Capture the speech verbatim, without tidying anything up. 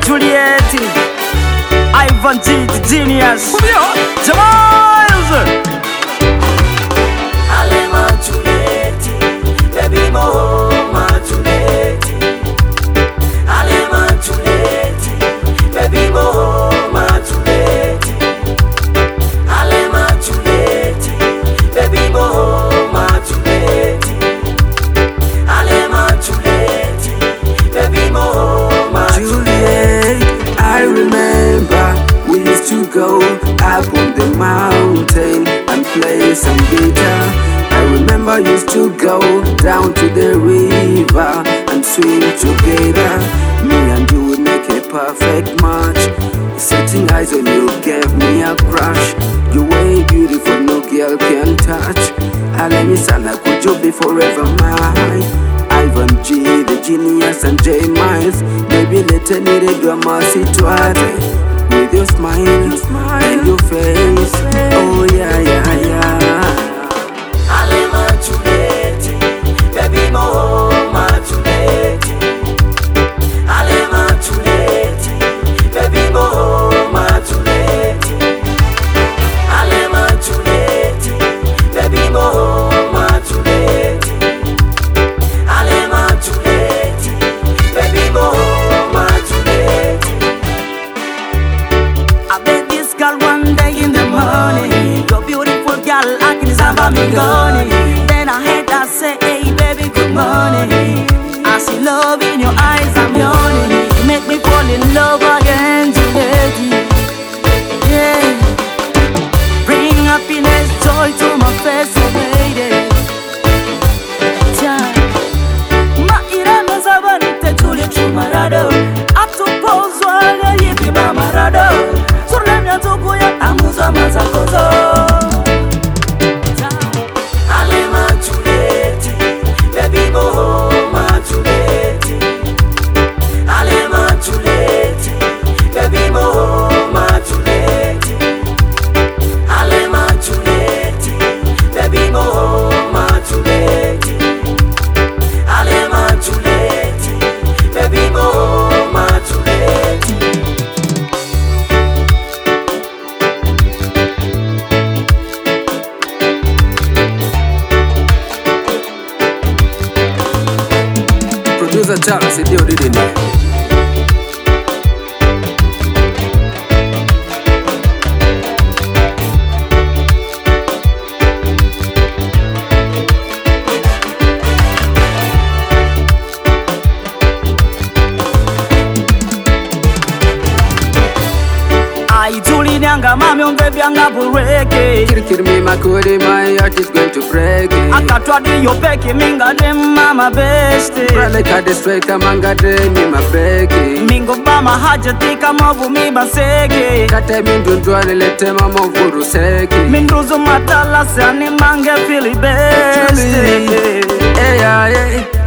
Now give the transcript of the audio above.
Juliet, Ivan G, the genius. Jamal. Alema Juliet, baby mo ma Juliet. Alema Juliet, baby mo ma Juliet. Alema Juliet, baby mo ma Juliet. Alema Juliet, baby mo ma Juliet. I remember we used to go up on the mountain and play some guitar. I remember used to go down to the river and swim together. Me and you would make a perfect match. Setting eyes on you gave me a crush. You were beautiful, no girl can touch. Alemi sana, could you be forever mine? Ivan G, the genius, and J Miles. Baby, let me do a mercy to with your smile, your smile and your face. Oh yeah, yeah, yeah. Alema Juliet, baby mo ma Juliet. Alema Juliet, baby mo ma Juliet. Alema Juliet, baby mo ma Juliet. Alema Juliet, baby mo ma Juliet. I met this girl one day in the morning. You're beautiful girl, I can samba me gone. Then I heard her say, hey baby, good morning. I see love in your eyes, I'm yawning. You make me fall in love again, Juliet. Yeah. Bring happiness, joy to my face, oh lady. Ma irana zabante Juliet Chumarado. Up to pose while you yippee mamarado. Alema Juliet, baby mo ma Juliet. Alema Juliet, baby mo ma Juliet. Alema Juliet, baby mo ma Juliet. Alema Juliet, baby mo ma Juliet. Producer Charles, he did it in there. I Julie Nyanga, mami umbe byanga bureke. Kirikiri me makuri, my heart is going to break. Akatwadi yopeki minga dem mama beste. Brale kade streka manga de mi mabeki. Mingo bama haja tika mavu mi baseke. Kate mindundwane lete mama uvuru seki. Minduzo matala sani mange fili beste. Julie, hey, yeah, yeah.